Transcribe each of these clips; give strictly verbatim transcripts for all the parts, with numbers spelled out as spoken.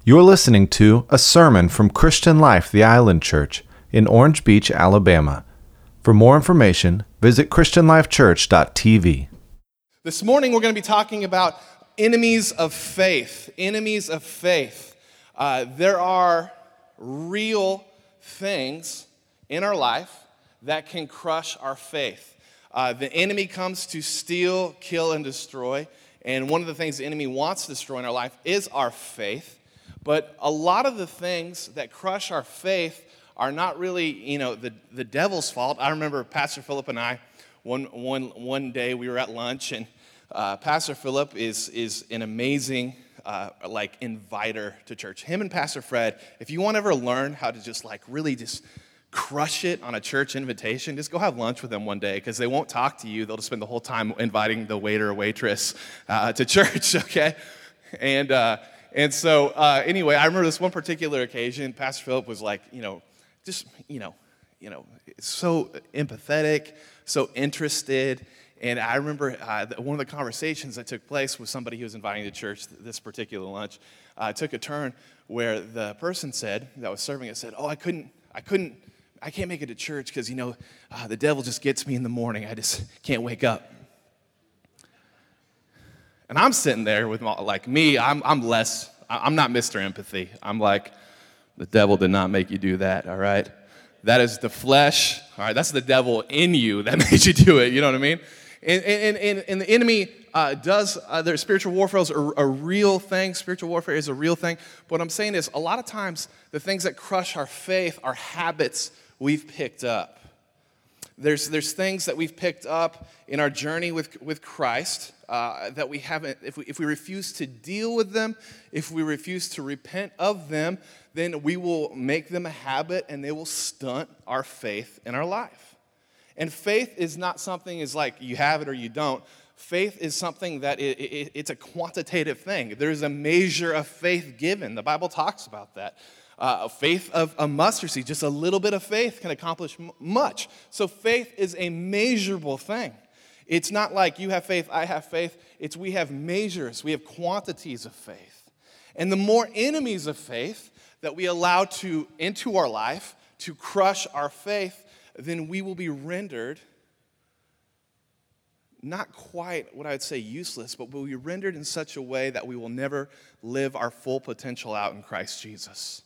You're listening to a sermon from Christian Life, the Island Church in Orange Beach, Alabama. For more information, visit christian life church dot t v. This morning we're going to be talking about enemies of faith. Enemies of faith. Uh, there are real things in our life that can crush our faith. Uh, the enemy comes to steal, kill, and destroy. And one of the things the enemy wants to destroy in our life is our faith. But a lot of the things that crush our faith are not really, you know, the, the devil's fault. I remember Pastor Philip and I, one, one, one day we were at lunch, and uh, Pastor Philip is, is an amazing, uh, like, inviter to church. Him and Pastor Fred, if you want to ever learn how to just, like, really just crush it on a church invitation, just go have lunch with them one day, because they won't talk to you. They'll just spend the whole time inviting the waiter or waitress uh, to church, okay? And, uh, And so, uh, anyway, I remember this one particular occasion. Pastor Philip was like, you know, just, you know, you know, so empathetic, so interested. And I remember uh, one of the conversations that took place with somebody who was inviting to church this particular lunch uh, took a turn where the person said, that was serving it, said, oh, I couldn't, I couldn't, I can't make it to church because, you know, uh, the devil just gets me in the morning. I just can't wake up. And I'm sitting there with, my, like me, I'm, I'm less, I'm not Mister Empathy. I'm like, the devil did not make you do that, all right? That is the flesh, all right? That's the devil in you that made you do it, you know what I mean? And, and, and, and the enemy uh, does, uh, their spiritual warfare is a, a real thing. Spiritual warfare is a real thing. But what I'm saying is, a lot of times, the things that crush our faith are habits we've picked up. There's there's things that we've picked up in our journey with, with Christ uh, that we haven't, if we, if we refuse to deal with them, if we refuse to repent of them, then we will make them a habit and they will stunt our faith in our life. And faith is not something is like you have it or you don't. Faith is something that it, it, it's a quantitative thing. There's a measure of faith given. The Bible talks about that. Uh, faith of a mustard seed, just a little bit of faith can accomplish m- much. So faith is a measurable thing. It's not like you have faith, I have faith. It's we have measures, we have quantities of faith. And the more enemies of faith that we allow to into our life to crush our faith, then we will be rendered not quite what I would say useless, but we'll be rendered in such a way that we will never live our full potential out in Christ Jesus.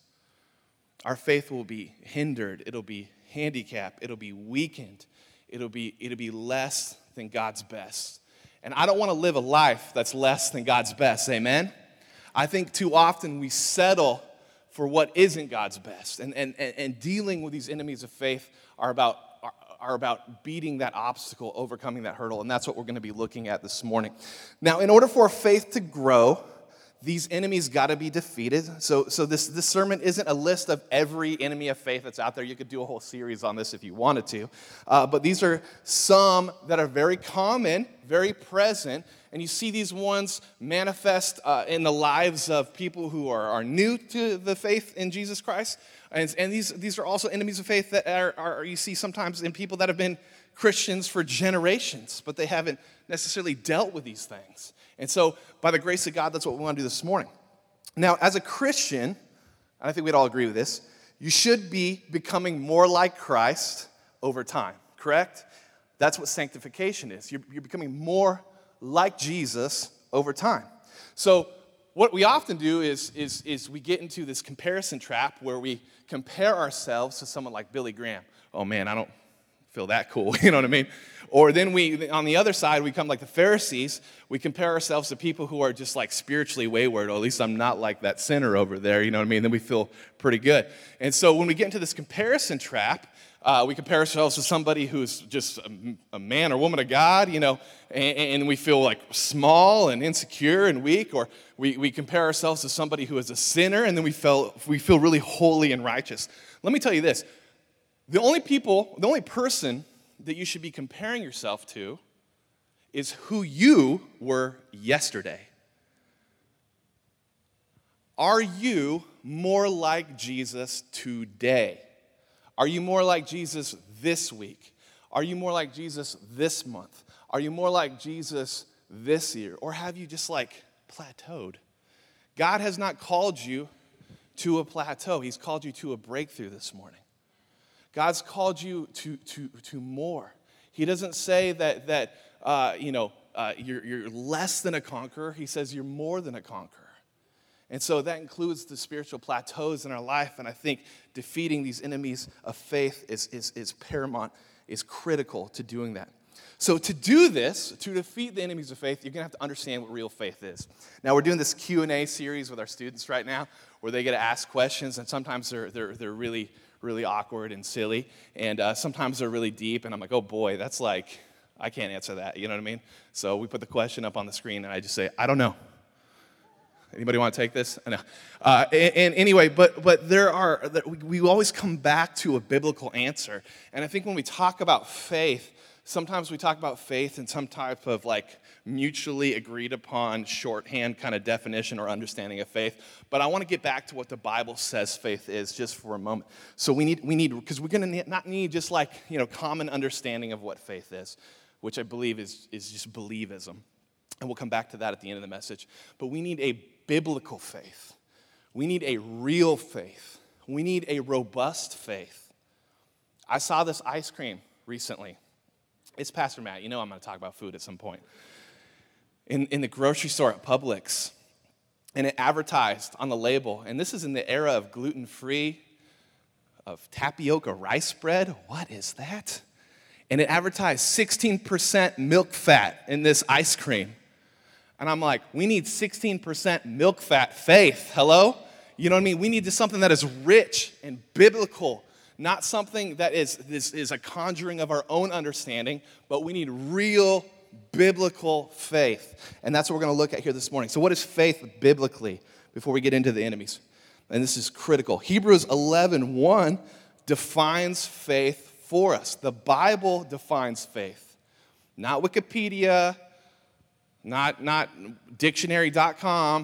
Our faith will be hindered, it'll be handicapped, it'll be weakened, it'll be, it'll be less than God's best. And I don't want to live a life that's less than God's best, amen? I think too often we settle for what isn't God's best. And, and, and dealing with these enemies of faith are about, are, are about beating that obstacle, overcoming that hurdle, and that's what we're going to be looking at this morning. Now, in order for faith to grow, these enemies got to be defeated. So, so this, this sermon isn't a list of every enemy of faith that's out there. You could do a whole series on this if you wanted to. Uh, but these are some that are very common, very present. And you see these ones manifest uh, in the lives of people who are, are new to the faith in Jesus Christ. And, and these, these are also enemies of faith that are, are you see sometimes in people that have been Christians for generations, but they haven't necessarily dealt with these things. And so, by the grace of God, that's what we want to do this morning. Now, as a Christian, and I think we'd all agree with this, you should be becoming more like Christ over time, correct? That's what sanctification is. You're, you're becoming more like Jesus over time. So, what we often do is, is, is we get into this comparison trap where we compare ourselves to someone like Billy Graham. Oh man, I don't feel that cool, you know what I mean? Or then we, on the other side, we come like the Pharisees. We compare ourselves to people who are just like spiritually wayward, or at least I'm not like that sinner over there, you know what I mean? Then we feel pretty good. And so when we get into this comparison trap, uh, we compare ourselves to somebody who's just a, a man or woman of God, you know, and, and we feel like small and insecure and weak, or we, we compare ourselves to somebody who is a sinner, and then we feel, we feel really holy and righteous. Let me tell you this. The only people, the only person that you should be comparing yourself to is who you were yesterday. Are you more like Jesus today? Are you more like Jesus this week? Are you more like Jesus this month? Are you more like Jesus this year? Or have you just like plateaued? God has not called you to a plateau. He's called you to a breakthrough this morning. God's called you to, to, to more. He doesn't say that, that uh, you know, uh, you're, you're less than a conqueror. He says you're more than a conqueror. And so that includes the spiritual plateaus in our life. And I think defeating these enemies of faith is, is, is paramount, is critical to doing that. So to do this, to defeat the enemies of faith, you're going to have to understand what real faith is. Now, we're doing this Q and A series with our students right now where they get to ask questions, and sometimes they're, they're, they're really, really awkward and silly, and uh, sometimes they're really deep, and I'm like, oh boy, that's like, I can't answer that, you know what I mean? So we put the question up on the screen, and I just say, I don't know. Anybody want to take this? I know. Uh, and, and anyway, but but there are, we always come back to a biblical answer, and I think when we talk about faith, sometimes we talk about faith in some type of like mutually agreed upon shorthand kind of definition or understanding of faith. But I want to get back to what the Bible says faith is just for a moment. So we need, we need, because we're going to not need just like, you know, common understanding of what faith is, which I believe is, is just believism. And we'll come back to that at the end of the message. But we need a biblical faith. We need a real faith. We need a robust faith. I saw this ice cream recently. It's Pastor Matt. You know I'm going to talk about food at some point. In, in the grocery store at Publix. And it advertised on the label, and this is in the era of gluten-free, of tapioca rice bread. What is that? And it advertised sixteen percent milk fat in this ice cream. And I'm like, we need sixteen percent milk fat faith. Hello? You know what I mean? We need something that is rich and biblical, not something that is, is, is a conjuring of our own understanding, but we need real biblical faith. And that's what we're going to look at here this morning. So what is faith biblically before we get into the enemies? And this is critical. Hebrews eleven one defines faith for us. The Bible defines faith. Not Wikipedia, not, not dictionary dot com,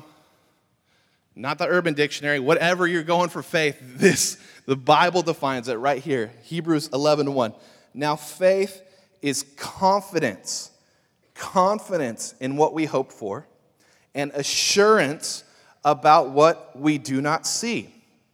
not the Urban Dictionary, whatever you're going for faith, this, the Bible defines it right here. Hebrews eleven one. Now faith is confidence, confidence in what we hope for, and assurance about what we do not see.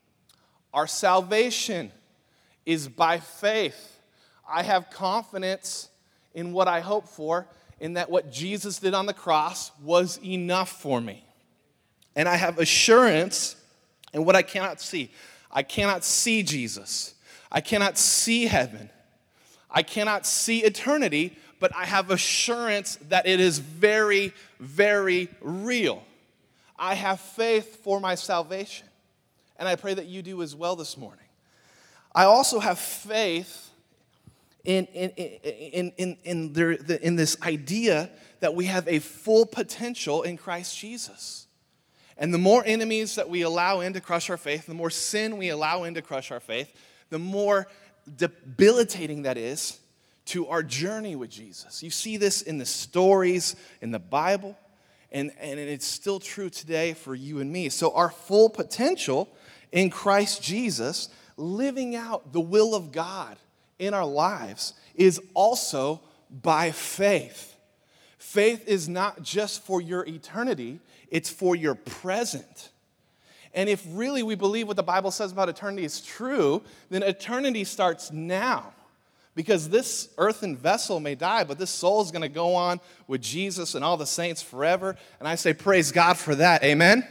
Our salvation is by faith. I have confidence in what I hope for, in that what Jesus did on the cross was enough for me. And I have assurance in what I cannot see. I cannot see Jesus. I cannot see heaven. I cannot see eternity, but I have assurance that it is very, very real. I have faith for my salvation. And I pray that you do as well this morning. I also have faith in, in, in, in, in, there, the, in this idea that we have a full potential in Christ Jesus. And the more enemies that we allow in to crush our faith, the more sin we allow in to crush our faith, the more debilitating that is to our journey with Jesus. You see this in the stories in the Bible, and, and it's still true today for you and me. So our full potential in Christ Jesus, living out the will of God in our lives, is also by faith. Faith is not just for your eternity, it's for your present. And if really we believe what the Bible says about eternity is true, then eternity starts now. Because this earthen vessel may die, but this soul is going to go on with Jesus and all the saints forever. And I say praise God for that. Amen?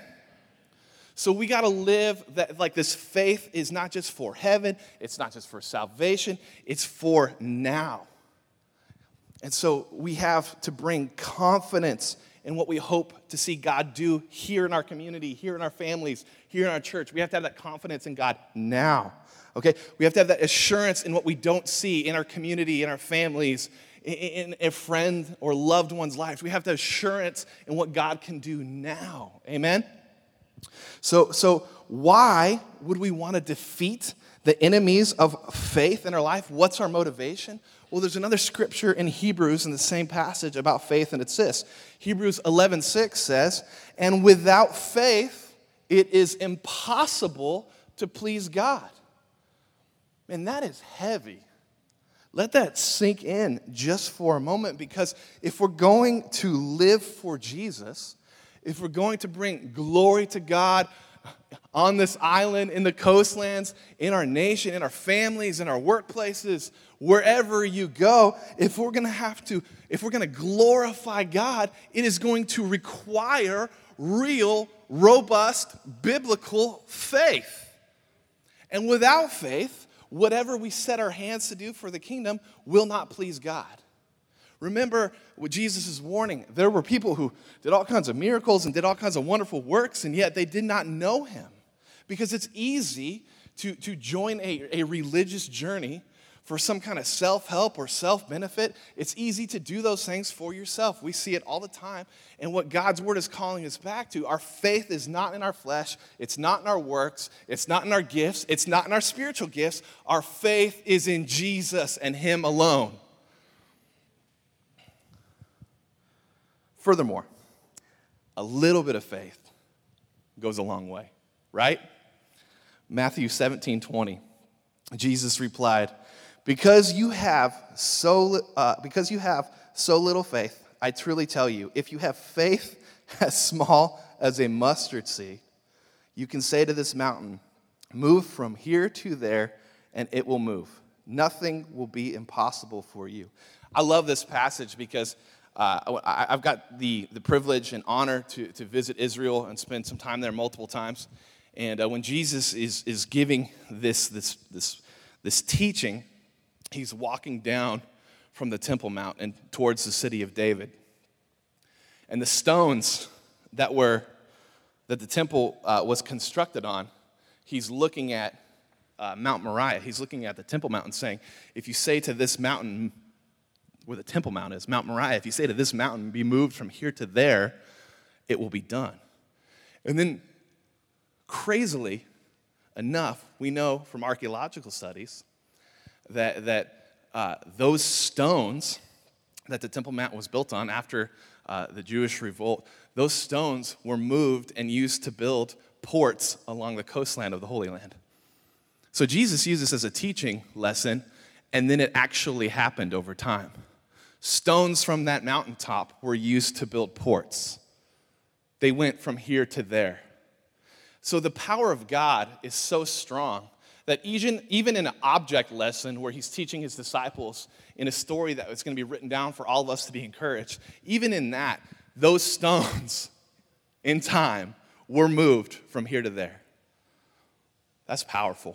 So we got to live that, like, this faith is not just for heaven. It's not just for salvation. It's for now. And so we have to bring confidence in what we hope to see God do here in our community, here in our families, here in our church. We have to have that confidence in God now. Okay? We have to have that assurance in what we don't see in our community, in our families, in, in a friend or loved one's lives. We have the assurance in what God can do now. Amen? So, so why would we want to defeat the enemies of faith in our life? What's our motivation? Well, there's another scripture in Hebrews in the same passage about faith, and it's this. Hebrews eleven six says, "And without faith, it is impossible to please God." And that is heavy. Let that sink in just for a moment, because if we're going to live for Jesus, if we're going to bring glory to God, on this island, in the coastlands, in our nation, in our families, in our workplaces, wherever you go, if we're going to have to, if we're going to glorify God, it is going to require real, robust, biblical faith. And without faith, whatever we set our hands to do for the kingdom will not please God. Remember what Jesus is warning. There were people who did all kinds of miracles and did all kinds of wonderful works, and yet they did not know him. Because it's easy to, to join a, a religious journey for some kind of self-help or self-benefit. It's easy to do those things for yourself. We see it all the time. And what God's word is calling us back to, our faith is not in our flesh. It's not in our works. It's not in our gifts. It's not in our spiritual gifts. Our faith is in Jesus and him alone. Furthermore, a little bit of faith goes a long way, right? Matthew seventeen twenty, Jesus replied, because you have so uh, because you have so little faith, I truly tell you, if you have faith as small as a mustard seed, you can say to this mountain, move from here to there, and it will move. Nothing will be impossible for you. I love this passage because Uh, I, I've got the, the privilege and honor to, to visit Israel and spend some time there multiple times. And uh, when Jesus is, is giving this, this, this, this teaching, he's walking down from the Temple Mount and towards the city of David. And the stones that were that the temple uh, was constructed on, he's looking at uh, Mount Moriah. He's looking at the Temple Mount and saying, if you say to this mountain, where the Temple Mount is, Mount Moriah, if you say to this mountain, be moved from here to there, it will be done. And then, crazily enough, we know from archaeological studies that, that uh, those stones that the Temple Mount was built on after uh, the Jewish revolt, those stones were moved and used to build ports along the coastline of the Holy Land. So Jesus used this as a teaching lesson, and then it actually happened over time. Stones from that mountaintop were used to build ports. They went from here to there. So the power of God is so strong that even, even in an object lesson where he's teaching his disciples in a story that was going to be written down for all of us to be encouraged, even in that, those stones in time were moved from here to there. That's powerful.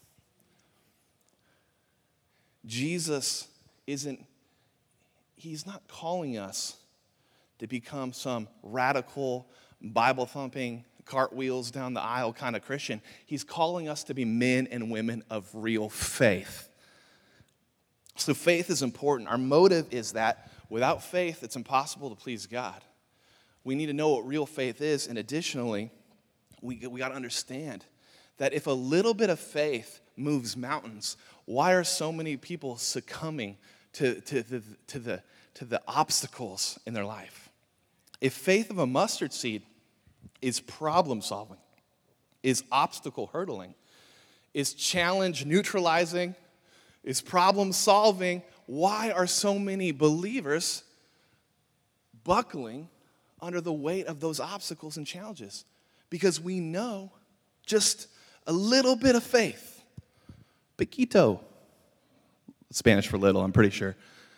Jesus isn't He's not calling us to become some radical, Bible-thumping, cartwheels down the aisle kind of Christian. He's calling us to be men and women of real faith. So faith is important. Our motive is that without faith, it's impossible to please God. We need to know what real faith is, and additionally, we, we got to understand that if a little bit of faith moves mountains, why are so many people succumbing To, to, the, to, the, to the obstacles in their life? If faith of a mustard seed is problem solving, is obstacle hurdling, is challenge neutralizing, is problem solving, why are so many believers buckling under the weight of those obstacles and challenges? Because we know just a little bit of faith, poquito, Spanish for little, I'm pretty sure.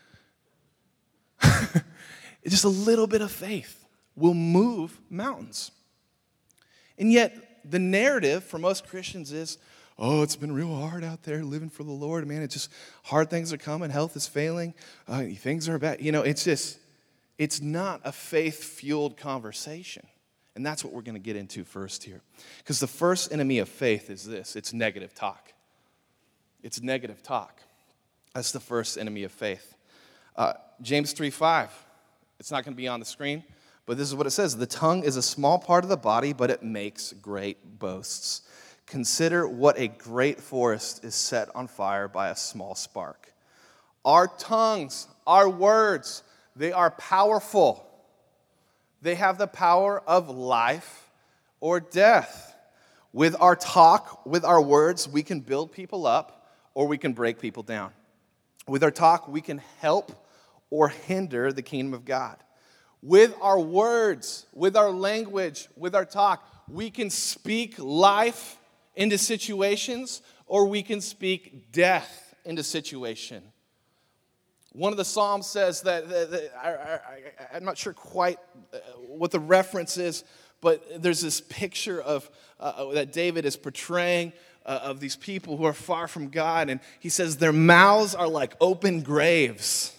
Just a little bit of faith will move mountains. And yet, the narrative for most Christians is, oh, it's been real hard out there living for the Lord. Man, it's just hard things are coming. Health is failing. Uh, things are bad. You know, it's just, it's not a faith-fueled conversation. And that's what we're going to get into first here. Because the first enemy of faith is this. It's negative talk. It's negative talk. That's the first enemy of faith. Uh, James three five. It's not going to be on the screen, but this is what it says. The tongue is a small part of the body, but it makes great boasts. Consider what a great forest is set on fire by a small spark. Our tongues, our words, they are powerful. They have the power of life or death. With our talk, with our words, we can build people up or we can break people down. With our talk, we can help or hinder the kingdom of God. With our words, with our language, with our talk, we can speak life into situations, or we can speak death into situation. One of the Psalms says that, that, that I, I, I'm not sure quite what the reference is, but there's this picture of uh, that David is portraying uh, of these people who are far from God, and he says their mouths are like open graves.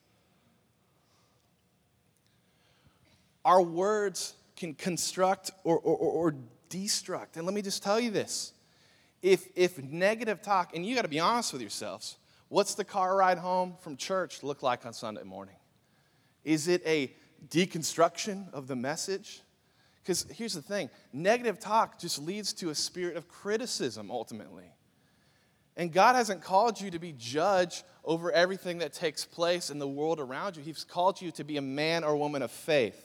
Our words can construct or, or, or destruct. And let me just tell you this. If, if negative talk, and you got to be honest with yourselves, what's the car ride home from church look like on Sunday morning? Is it a deconstruction of the message? Because here's the thing. Negative talk just leads to a spirit of criticism ultimately. And God hasn't called you to be judge over everything that takes place in the world around you. He's called you to be a man or woman of faith.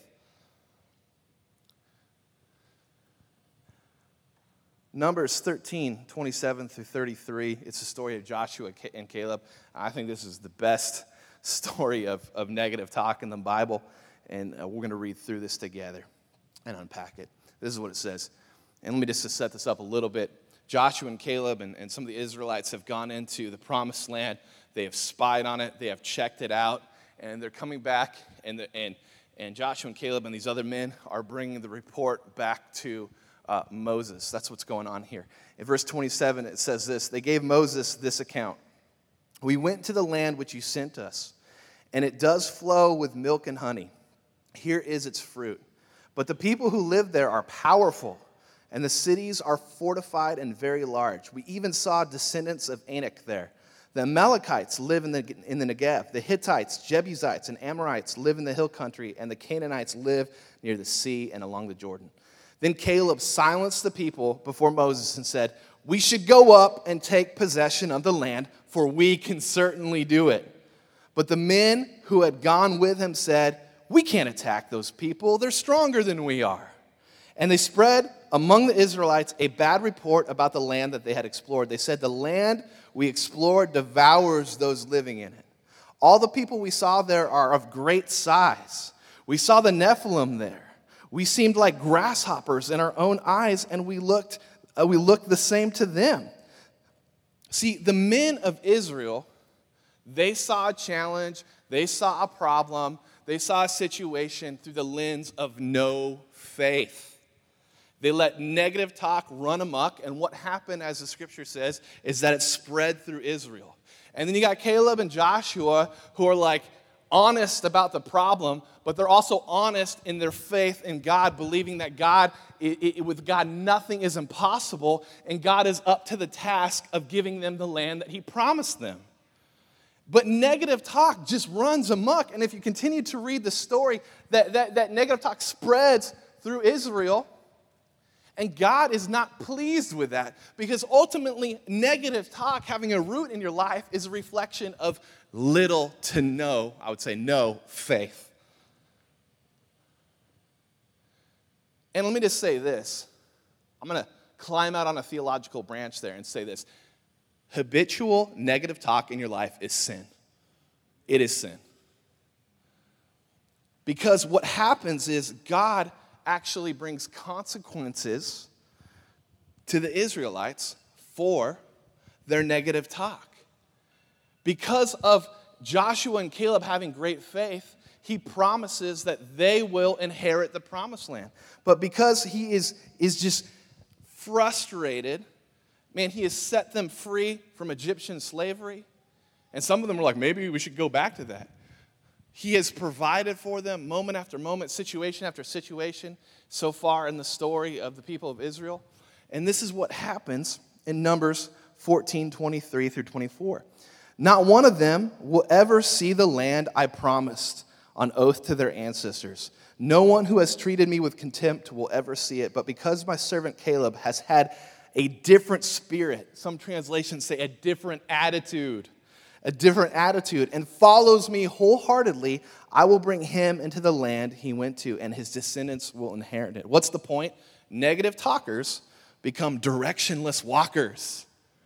Numbers thirteen, twenty-seven through thirty-three. It's the story of Joshua and Caleb. I think this is the best story of, of negative talk in the Bible. And uh, we're going to read through this together and unpack it. This is what it says. And let me just set this up a little bit. Joshua and Caleb and, and some of the Israelites have gone into the promised land. They have spied on it. They have checked it out. And they're coming back. And, the, and, and Joshua and Caleb and these other men are bringing the report back to Uh, Moses. That's what's going on here. In verse twenty-seven, it says this. They gave Moses this account. We went to the land which you sent us, and it does flow with milk and honey. Here is its fruit. But the people who live there are powerful, and the cities are fortified and very large. We even saw descendants of Anak there. The Amalekites live in the, in the Negev. The Hittites, Jebusites, and Amorites live in the hill country, and the Canaanites live near the sea and along the Jordan. Then Caleb silenced the people before Moses and said, we should go up and take possession of the land, for we can certainly do it. But the men who had gone with him said, we can't attack those people. They're stronger than we are. And they spread among the Israelites a bad report about the land that they had explored. They said, the land we explored devours those living in it. All the people we saw there are of great size. We saw the Nephilim there. We seemed like grasshoppers in our own eyes, and we looked, uh, we looked the same to them. See, the men of Israel, they saw a challenge, they saw a problem, they saw a situation through the lens of no faith. They let negative talk run amok, and what happened, as the scripture says, is that it spread through Israel. And then you got Caleb and Joshua who are like, honest about the problem, but they're also honest in their faith in God, believing that God, it, it, with God, nothing is impossible, and God is up to the task of giving them the land that He promised them. But negative talk just runs amok, and if you continue to read the story, that, that, that negative talk spreads through Israel, and God is not pleased with that, because ultimately, negative talk, having a root in your life, is a reflection of little to no, I would say no, faith. And let me just say this. I'm going to climb out on a theological branch there and say this. Habitual negative talk in your life is sin. It is sin. Because what happens is God actually brings consequences to the Israelites for their negative talk. Because of Joshua and Caleb having great faith, He promises that they will inherit the promised land. But because he is, is just frustrated, man, He has set them free from Egyptian slavery. And some of them are like, maybe we should go back to that. He has provided for them moment after moment, situation after situation, so far in the story of the people of Israel. And this is what happens in Numbers fourteen, twenty-three through twenty-four. Not one of them will ever see the land I promised on oath to their ancestors. No one who has treated me with contempt will ever see it. But because my servant Caleb has had a different spirit, some translations say a different attitude, a different attitude, and follows me wholeheartedly, I will bring him into the land he went to, and his descendants will inherit it. What's the point? Negative talkers become directionless walkers.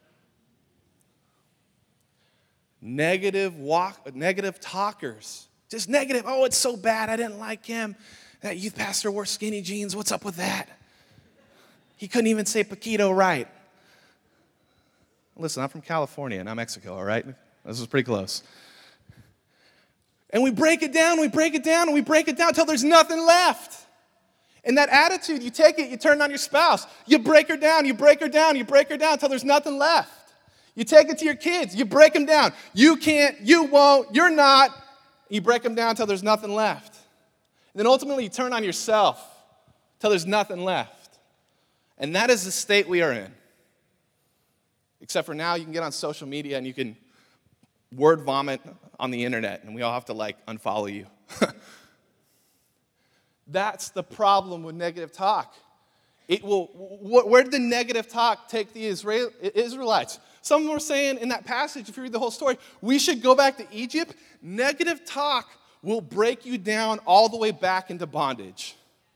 Negative walk, negative talkers. Just negative. Oh, it's so bad. I didn't like him. That youth pastor wore skinny jeans. What's up with that? He couldn't even say Paquito right. Listen, I'm from California, not Mexico, all right? This is pretty close. And we break it down, we break it down, and we break it down until there's nothing left. And that attitude, you take it, you turn it on your spouse. You break her down, you break her down, you break her down until there's nothing left. You take it to your kids, you break them down. You can't, you won't, you're not. You break them down until there's nothing left. And then ultimately you turn on yourself until there's nothing left. And that is the state we are in. Except for now, you can get on social media and you can word vomit on the internet, and we all have to, like, unfollow you. That's the problem with negative talk. It will. Where did the negative talk take the Israel, Israelites? Some were saying in that passage, if you read the whole story, we should go back to Egypt. Negative talk will break you down all the way back into bondage.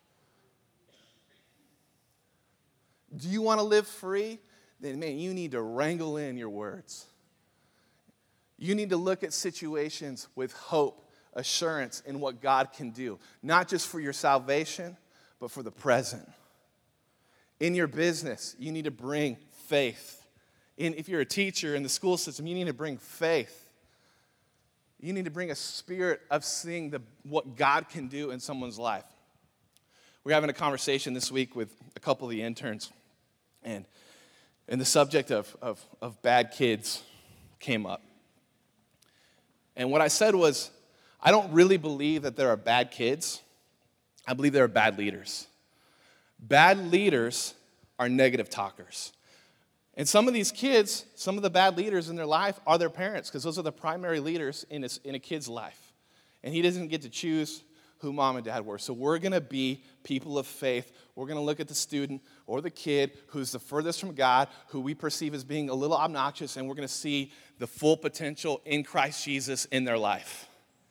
Do you want to live free? Then, man, you need to wrangle in your words. You need to look at situations with hope, assurance in what God can do, not just for your salvation, but for the present. In your business, you need to bring faith. In, if you're a teacher in the school system, you need to bring faith. You need to bring a spirit of seeing the, what God can do in someone's life. We're having a conversation this week with a couple of the interns, and, and the subject of, of, of bad kids came up. And what I said was, I don't really believe that there are bad kids. I believe there are bad leaders. Bad leaders are negative talkers. And some of these kids, some of the bad leaders in their life are their parents, because those are the primary leaders in a, in a kid's life. And he doesn't get to choose who mom and dad were. So we're going to be people of faith. We're going to look at the student or the kid who's the furthest from God, who we perceive as being a little obnoxious, and we're going to see the full potential in Christ Jesus in their life.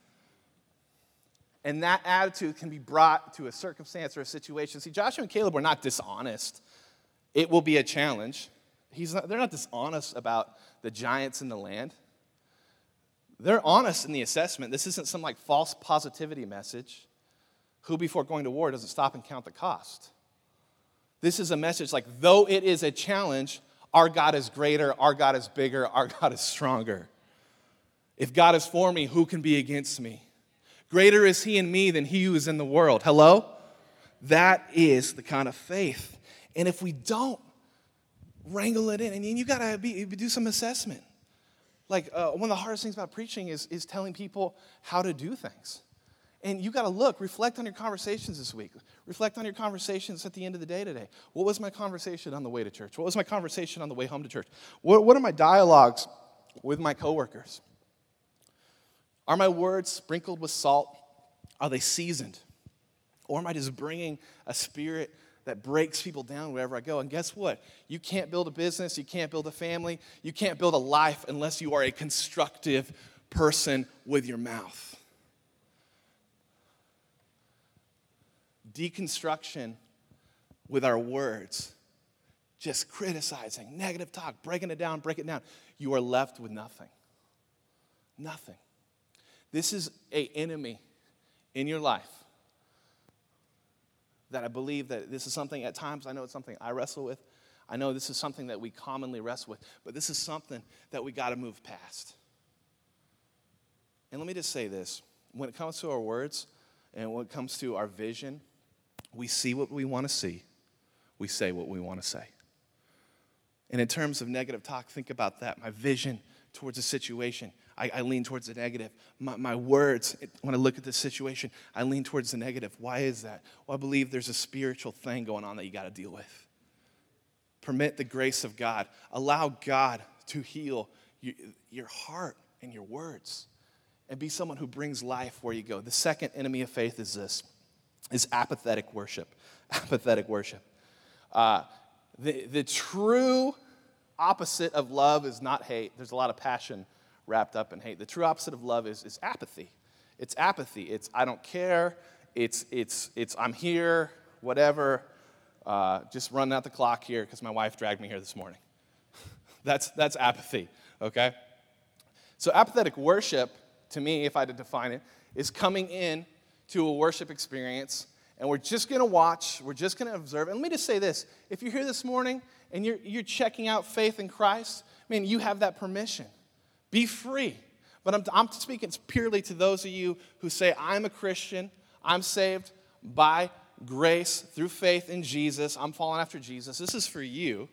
And that attitude can be brought to a circumstance or a situation. See, Joshua and Caleb were not dishonest. It will be a challenge. He's not, they're not dishonest about the giants in the land. They're honest in the assessment. This isn't some like false positivity message. Who before going to war doesn't stop and count the cost? This is a message like, though it is a challenge, our God is greater, our God is bigger, our God is stronger. If God is for me, who can be against me? Greater is he in me than he who is in the world. Hello? That is the kind of faith. And if we don't wrangle it in, and you got to be do some assessment. Like, uh, one of the hardest things about preaching is, is telling people how to do things. And you got to look, reflect on your conversations this week. Reflect on your conversations at the end of the day today. What was my conversation on the way to church? What was my conversation on the way home to church? What, what are my dialogues with my coworkers? Are my words sprinkled with salt? Are they seasoned? Or am I just bringing a spirit that breaks people down wherever I go? And guess what? You can't build a business, you can't build a family, you can't build a life unless you are a constructive person with your mouth. Deconstruction with our words, just criticizing, negative talk, breaking it down, break it down. You are left with nothing. Nothing. This is an enemy in your life that I believe that this is something at times, I know it's something I wrestle with. I know this is something that we commonly wrestle with, but this is something that we got to move past. And let me just say this. When it comes to our words and when it comes to our vision, we see what we want to see. We say what we want to say. And in terms of negative talk, think about that. My vision towards a situation, I, I lean towards the negative. My, my words, when I look at this situation, I lean towards the negative. Why is that? Well, I believe there's a spiritual thing going on that you got to deal with. Permit the grace of God. Allow God to heal you, your heart and your words. And be someone who brings life where you go. The second enemy of faith is this, is apathetic worship. Apathetic worship. Uh, the, the true opposite of love is not hate. There's a lot of passion wrapped up in hate. The true opposite of love is, is apathy. It's apathy. It's I don't care. It's it's it's I'm here, whatever. Uh, just running out the clock here because my wife dragged me here this morning. that's that's apathy, okay? So apathetic worship, to me, if I had to define it, is coming in to a worship experience, and we're just going to watch, we're just going to observe. And let me just say this. If you're here this morning and you're, you're checking out faith in Christ, man, you have that permission. Be free. But I'm, I'm speaking purely to those of you who say, I'm a Christian, I'm saved by grace through faith in Jesus, I'm following after Jesus. This is for you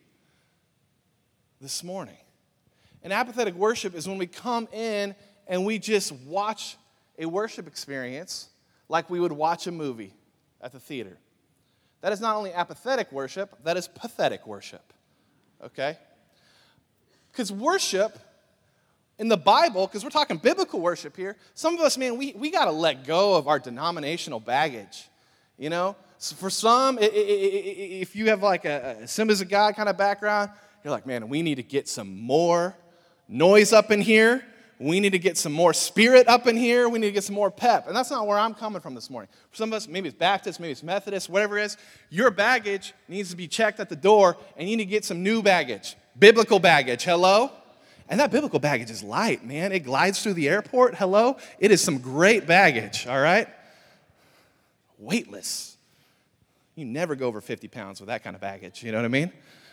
this morning. And apathetic worship is when we come in and we just watch a worship experience like we would watch a movie at the theater. That is not only apathetic worship, that is pathetic worship. Okay? Because worship in the Bible, because we're talking biblical worship here, some of us, man, we, we got to let go of our denominational baggage. You know? So for some, if you have like a, a Simba's a God kind of background, you're like, man, we need to get some more noise up in here. We need to get some more spirit up in here. We need to get some more pep. And that's not where I'm coming from this morning. For some of us, maybe it's Baptist, maybe it's Methodist, whatever it is, your baggage needs to be checked at the door, and you need to get some new baggage, biblical baggage. Hello? And that biblical baggage is light, man. It glides through the airport. Hello? It is some great baggage, all right? Weightless. You never go over fifty pounds with that kind of baggage. You know what I mean?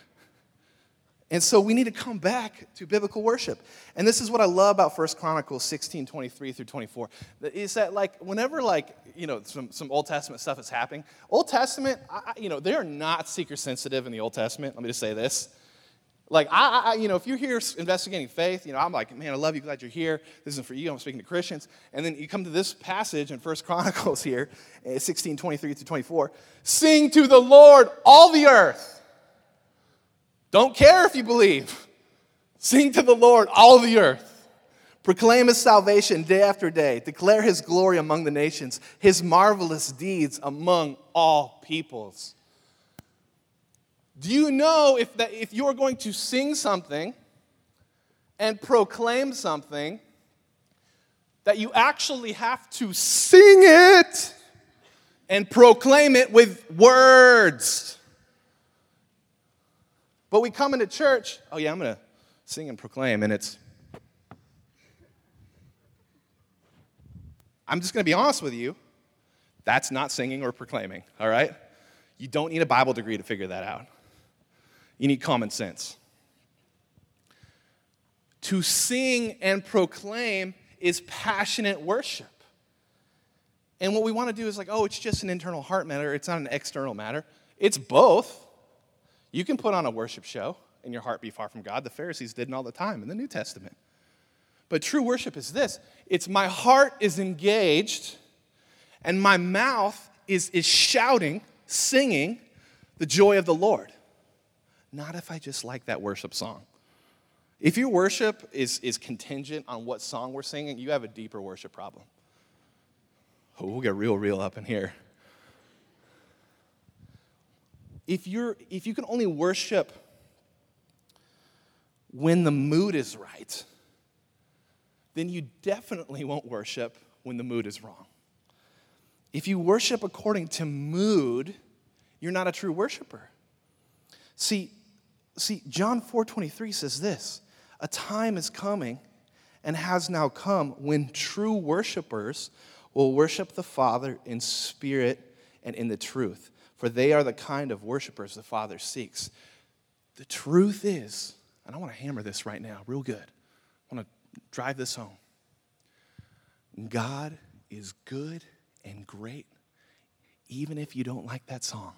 And so we need to come back to biblical worship. And this is what I love about First Chronicles sixteen, twenty-three through twenty-four. Is that like whenever like, you know, some, some Old Testament stuff is happening, Old Testament, I, you know, they're not seeker sensitive in the Old Testament. Let me just say this. Like, I, I, you know, if you're here investigating faith, you know, I'm like, man, I love you, glad you're here. This isn't for you, I'm speaking to Christians. And then you come to this passage in First Chronicles here, sixteen, twenty-three through twenty-four. Sing to the Lord, all the earth. Don't care if you believe. Sing to the Lord, all the earth. Proclaim his salvation day after day. Declare his glory among the nations, his marvelous deeds among all peoples. Do you know if that if you're going to sing something and proclaim something, that you actually have to sing it and proclaim it with words? But we come into church, oh yeah, I'm going to sing and proclaim, and it's, I'm just going to be honest with you, that's not singing or proclaiming, all right? You don't need a Bible degree to figure that out. You need common sense. To sing and proclaim is passionate worship. And what we want to do is like, oh, it's just an internal heart matter. It's not an external matter. It's both. You can put on a worship show and your heart be far from God. The Pharisees did it all the time in the New Testament. But true worship is this. It's my heart is engaged and my mouth is, is shouting, singing the joy of the Lord. Not if I just like that worship song. If your worship is, is contingent on what song we're singing, you have a deeper worship problem. Oh, we'll get real, real up in here. If you're, if you can only worship when the mood is right, then you definitely won't worship when the mood is wrong. If you worship according to mood, you're not a true worshiper. See, see, John four twenty-three says this, a time is coming and has now come when true worshipers will worship the Father in spirit and in the truth, for they are the kind of worshipers the Father seeks. The truth is, and I want to hammer this right now, real good. I want to drive this home. God is good and great, even if you don't like that song.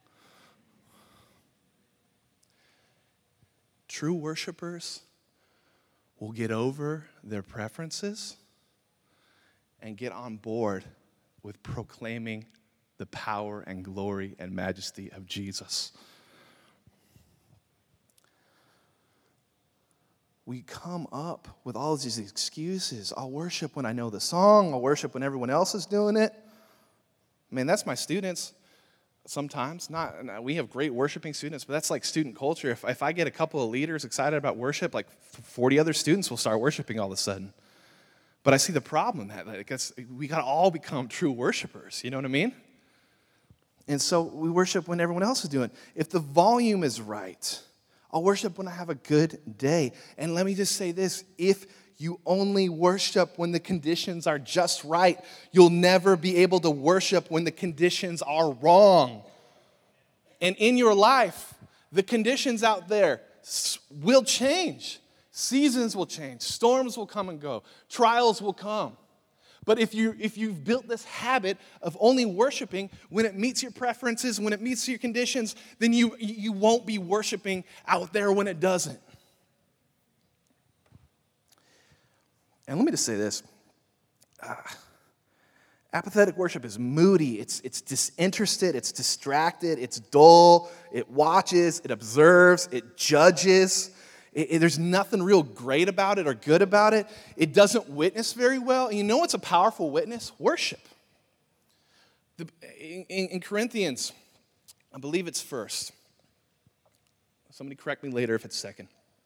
True worshipers will get over their preferences and get on board with proclaiming the power and glory and majesty of Jesus. We come up with all these excuses. I'll worship when I know the song. I'll worship when everyone else is doing it. I mean, that's my students sometimes. Not we have great worshiping students, but that's like student culture. If, if I get a couple of leaders excited about worship, like forty other students will start worshiping all of a sudden. But I see the problem that like, we got to all become true worshipers. You know what I mean? And so we worship when everyone else is doing it. If the volume is right, I'll worship when I have a good day. And let me just say this, if You only worship when the conditions are just right. You'll never be able to worship when the conditions are wrong. And in your life, the conditions out there will change. Seasons will change. Storms will come and go. Trials will come. But if, you, if you've built this habit of only worshiping when it meets your preferences, when it meets your conditions, then you, you won't be worshiping out there when it doesn't. And let me just say this. Uh, apathetic worship is moody. It's, it's disinterested. It's distracted. It's dull. It watches. It observes. It judges. It, it, there's nothing real great about it or good about it. It doesn't witness very well. And you know what's a powerful witness? Worship. The, in, in Corinthians, I believe it's first. Somebody correct me later if it's second.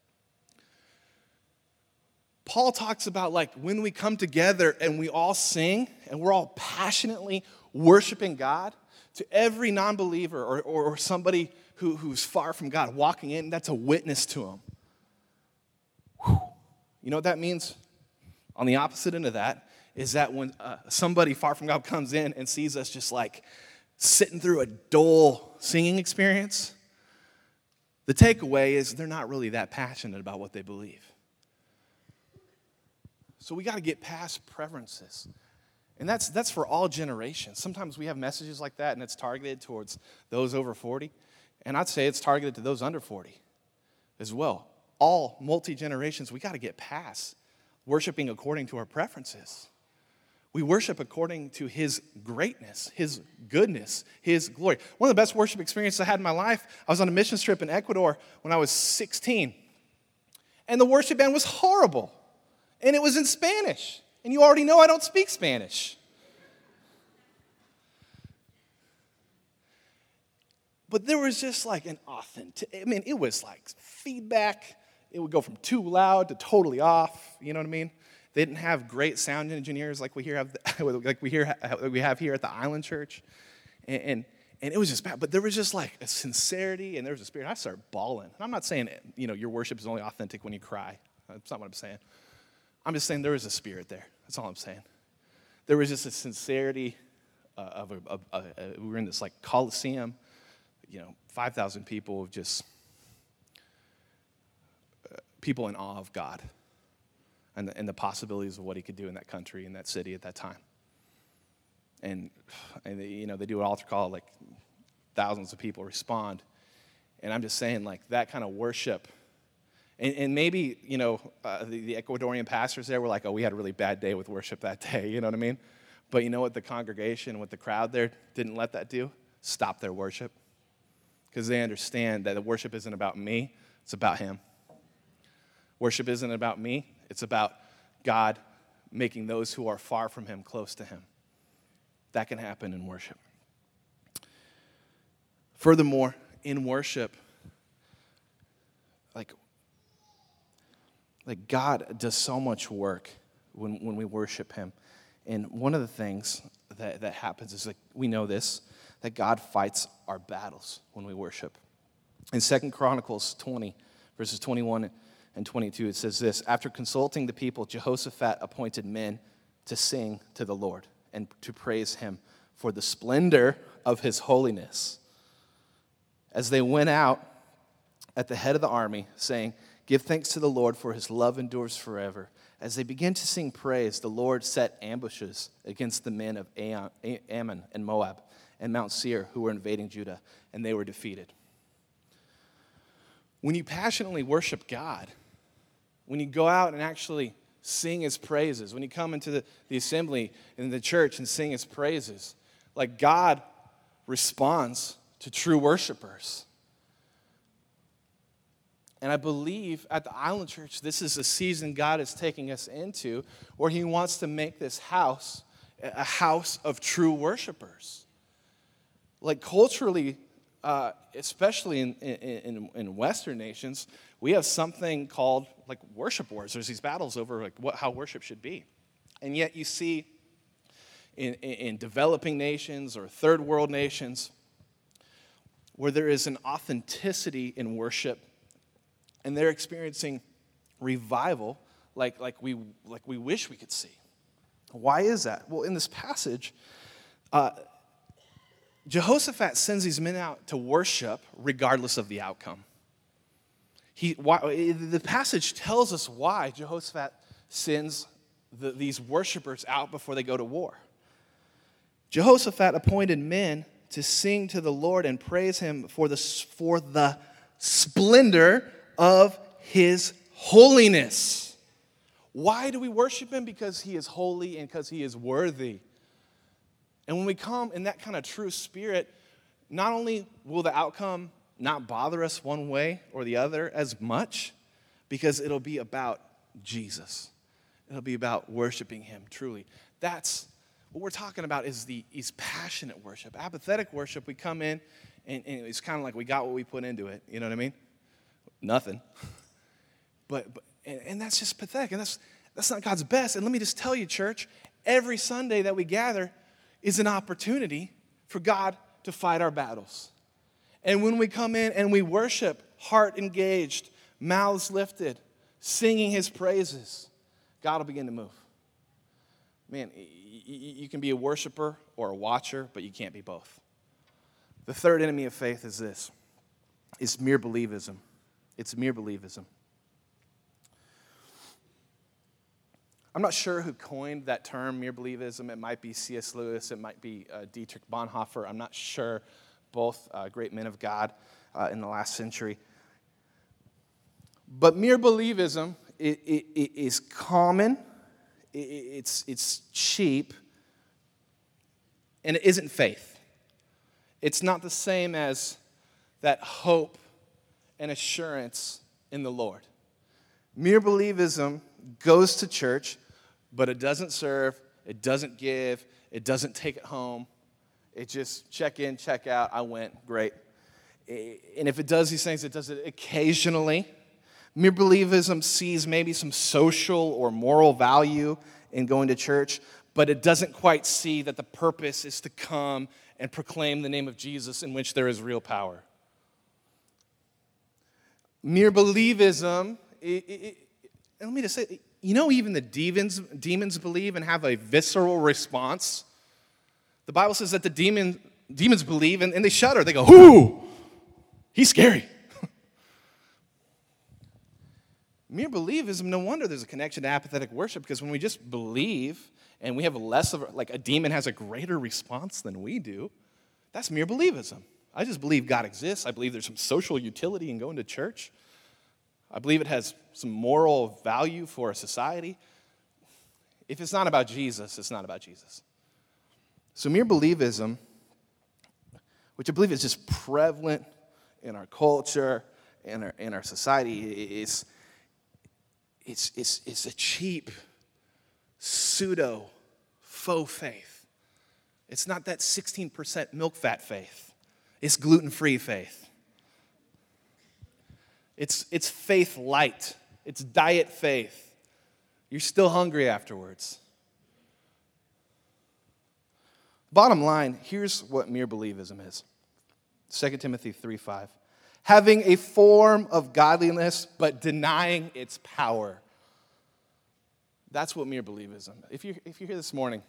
Paul talks about like when we come together and we all sing and we're all passionately worshiping God, to every non-believer or, or, or somebody who, who's far from God walking in, that's a witness to him. Whew. You know what that means? On the opposite end of that is that when uh, somebody far from God comes in and sees us just like sitting through a dull singing experience, the takeaway is they're not really that passionate about what they believe. So we got to get past preferences. And that's that's for all generations. Sometimes we have messages like that, and it's targeted towards those over forty. And I'd say it's targeted to those under forty as well. All multi-generations, we got to get past worshiping according to our preferences. We worship according to His greatness, His goodness, His glory. One of the best worship experiences I had in my life, I was on a mission trip in Ecuador when I was sixteen. And the worship band was horrible. And it was in Spanish. And you already know I don't speak Spanish. But there was just like an authentic, I mean, it was like feedback. It would go from too loud to totally off. You know what I mean? They didn't have great sound engineers like we here have, like we here we have here at the Island Church. And, and, and it was just bad. But there was just like a sincerity and there was a spirit. I started bawling. And I'm not saying, you know, your worship is only authentic when you cry. That's not what I'm saying. I'm just saying there was a spirit there. That's all I'm saying. There was just a sincerity uh, of a, a, a, a, we were in this like Coliseum, you know, five thousand people of just uh, people in awe of God and the, and the possibilities of what He could do in that country, in that city at that time. And, and they, you know, they do an altar call, like thousands of people respond. And I'm just saying, like, that kind of worship. And, and maybe, you know, uh, the, the Ecuadorian pastors there were like, oh, we had a really bad day with worship that day, you know what I mean? But you know what the congregation, what the crowd there didn't let that do? Stop their worship. Because they understand that the worship isn't about me, it's about Him. Worship isn't about me, it's about God making those who are far from Him close to Him. That can happen in worship. Furthermore, in worship, like, Like God does so much work when, when we worship Him. And one of the things that, that happens is, like, we know this, that God fights our battles when we worship. In Second Chronicles twenty, verses twenty-one and twenty-two, it says this: after consulting the people, Jehoshaphat appointed men to sing to the Lord and to praise Him for the splendor of His holiness. As they went out at the head of the army, saying, give thanks to the Lord, for His love endures forever. As they began to sing praise, the Lord set ambushes against the men of Ammon and Moab and Mount Seir who were invading Judah, and they were defeated. When you passionately worship God, when you go out and actually sing His praises, when you come into the, the assembly in the church and sing His praises, like, God responds to true worshipers. And I believe at the Island Church, this is a season God is taking us into where He wants to make this house a house of true worshipers. Like, culturally, uh, especially in, in, in Western nations, we have something called, like, worship wars. There's these battles over, like, what, how worship should be. And yet you see in, in developing nations or third world nations where there is an authenticity in worship, and they're experiencing revival like, like, we, like we wish we could see. Why is that? Well, in this passage, uh, Jehoshaphat sends these men out to worship regardless of the outcome. He, why, the passage tells us why Jehoshaphat sends the, these worshipers out before they go to war. Jehoshaphat appointed men to sing to the Lord and praise him for the, for the splendor of his holiness. Why do we worship him? Because he is holy and because he is worthy. And when we come in that kind of true spirit, not only will the outcome not bother us one way or the other as much, because it'll be about Jesus. It'll be about worshiping him truly. That's what we're talking about, is the is passionate worship. Apathetic worship, we come in and, and it's kind of like we got what we put into it. You know what I mean? Nothing. But, but and, and that's just pathetic. And that's that's not God's best. And let me just tell you, church, every Sunday that we gather is an opportunity for God to fight our battles. And when we come in and we worship, heart engaged, mouths lifted, singing his praises, God will begin to move. Man, you can be a worshiper or a watcher, but you can't be both. The third enemy of faith is this. It's mere believism. It's mere believism. I'm not sure who coined that term, mere believism. It might be C S Lewis. It might be uh, Dietrich Bonhoeffer. I'm not sure. Both uh, great men of God uh, in the last century. But mere believism it, it, it is common. It, it's, it's cheap. And it isn't faith. It's not the same as that hope and assurance in the Lord. Mere believism goes to church, but it doesn't serve, it doesn't give, it doesn't take it home. It just check in, check out, I went, great. And if it does these things, it does it occasionally. Mere believism sees maybe some social or moral value in going to church, but it doesn't quite see that the purpose is to come and proclaim the name of Jesus, in which there is real power. Mere believism, it, it, and let me just say, you know, even the demons, demons believe and have a visceral response. The Bible says that the demon, demons believe and, and they shudder. They go, "Ooh, he's scary." Mere believism, no wonder there's a connection to apathetic worship, because when we just believe and we have less of, a, like a demon has a greater response than we do, that's mere believism. I just believe God exists. I believe there's some social utility in going to church. I believe it has some moral value for a society. If it's not about Jesus, it's not about Jesus. So mere believism, which I believe is just prevalent in our culture, in our, in our society, is it's, it's, it's a cheap, pseudo, faux faith. It's not that sixteen percent milk fat faith. It's gluten-free faith. It's, it's faith light. It's diet faith. You're still hungry afterwards. Bottom line, here's what mere believism is. Second Timothy three five. Having a form of godliness, but denying its power. That's what mere believism. If you're, if you're here this morning,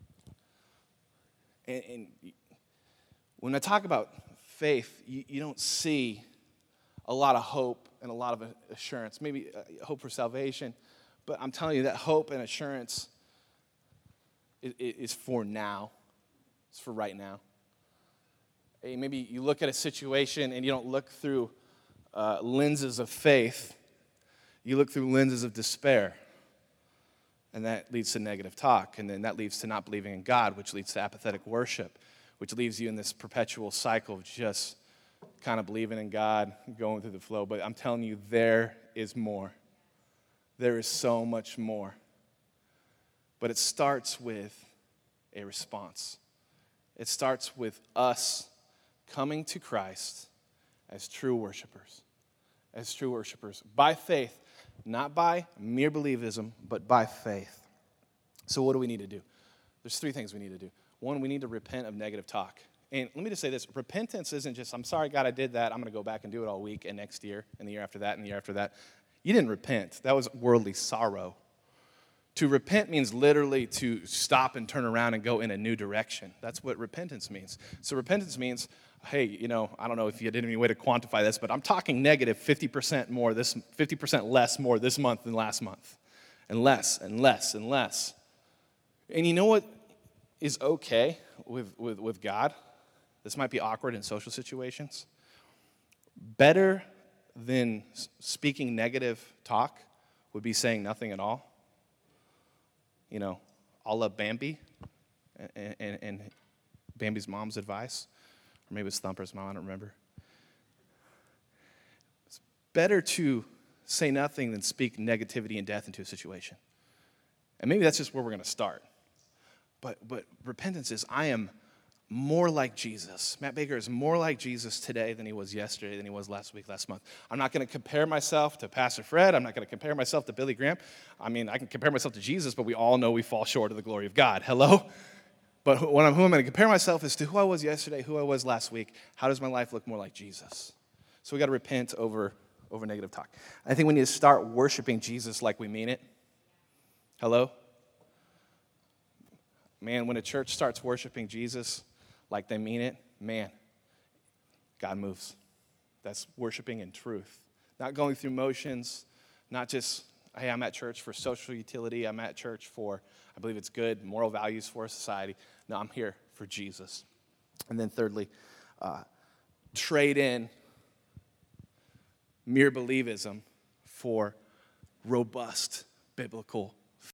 and, and when I talk about faith, you, you don't see a lot of hope and a lot of assurance. Maybe hope for salvation, but I'm telling you that hope and assurance is, is for now. It's for right now. Hey, maybe you look at a situation and you don't look through uh, lenses of faith. You look through lenses of despair. And that leads to negative talk. And then that leads to not believing in God, which leads to apathetic worship, which leaves you in this perpetual cycle of just kind of believing in God, going through the flow. But I'm telling you, there is more. There is so much more. But it starts with a response. It starts with us coming to Christ as true worshipers, as true worshipers, by faith, not by mere believism, but by faith. So what do we need to do? There's three things we need to do. One, we need to repent of negative talk. And let me just say this, repentance isn't just, I'm sorry, God, I did that, I'm going to go back and do it all week and next year and the year after that and the year after that. You didn't repent. That was worldly sorrow. To repent means literally to stop and turn around and go in a new direction. That's what repentance means. So repentance means, hey, you know, I don't know if you did any way to quantify this, but I'm talking negative fifty percent more, this fifty percent less more this month than last month. And less and less and less. And you know what is okay with, with, with God? This might be awkward in social situations. Better than speaking negative talk would be saying nothing at all. You know, a la Bambi and, and, and Bambi's mom's advice. Or maybe it's Thumper's mom, I don't remember. It's better to say nothing than speak negativity and death into a situation. And maybe that's just where we're going to start. But, but repentance is, I am more like Jesus. Matt Baker is more like Jesus today than he was yesterday, than he was last week, last month. I'm not going to compare myself to Pastor Fred. I'm not going to compare myself to Billy Graham. I mean, I can compare myself to Jesus, but we all know we fall short of the glory of God. Hello? But when I'm, who I'm going to compare myself is to who I was yesterday, who I was last week. How does my life look more like Jesus? So we got to repent over, over negative talk. I think we need to start worshiping Jesus like we mean it. Hello? Man, when a church starts worshiping Jesus like they mean it, man, God moves. That's worshiping in truth. Not going through motions, not just, hey, I'm at church for social utility. I'm at church for, I believe it's good, moral values for a society. No, I'm here for Jesus. And then thirdly, uh, trade in mere believism for robust biblical